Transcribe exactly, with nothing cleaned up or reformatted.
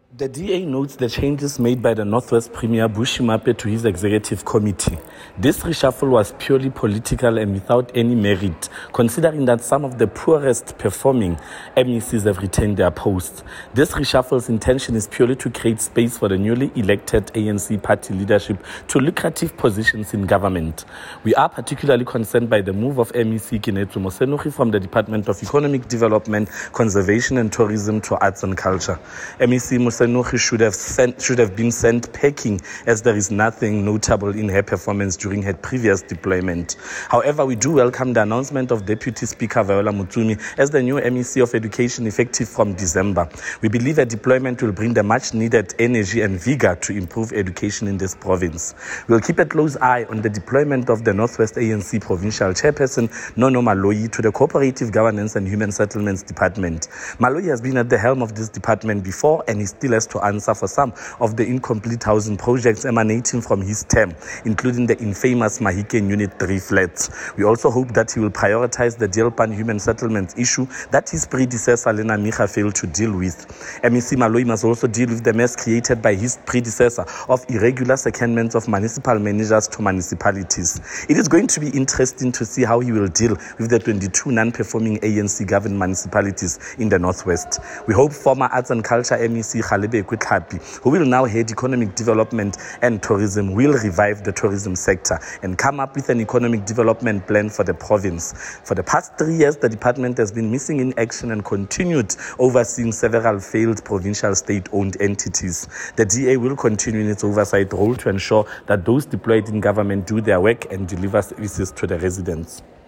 The D A notes the changes made by the Northwest Premier Bushy Mape to his executive committee. This reshuffle was purely political and without any merit, considering that some of the poorest performing M E Cs have retained their posts. This reshuffle's intention is purely to create space for the newly elected A N C party leadership to lucrative positions in government. We are particularly concerned by the move of M E C Kinetsu Mosenukhi from the Department of Economic Development, Conservation and Tourism to Arts and Culture. M E C Mosenukhi should have sent, should have been sent packing, as there is nothing notable in her performance during her previous deployment. However, we do welcome the announcement of Deputy Speaker Viola Mutsumi as the new M E C of Education effective from December. We believe a deployment will bring the much needed energy and vigor to improve education in this province. We will keep a close eye on the deployment of the Northwest A N C Provincial Chairperson Nono Maloyi to the Cooperative Governance and Human Settlements Department. Maloyi has been at the helm of this department before, and he still has to answer for some of the incomplete housing projects emanating from his term, including the infamous Mahikeng Unit three flats. We also hope that he will prioritize the Deelpan human settlements issue that his predecessor Lena Micha failed to deal with. M E C Maloyi must also deal with the mess created by his predecessor of irregular secondments of municipal managers to municipalities. It is going to be interesting to see how he will deal with the twenty-two non-performing A N C-governed municipalities in the Northwest. We hope former Arts and Culture M E C Kgalebe Kwetlapi, who will now head economic development and tourism, will revive the tourism sector and come up with an economic development plan for the province. For the past three years, the department has been missing in action and continued overseeing several failed provincial state-owned entities. The D A will continue in its oversight role to ensure that those deployed in government do their work and deliver services to the residents.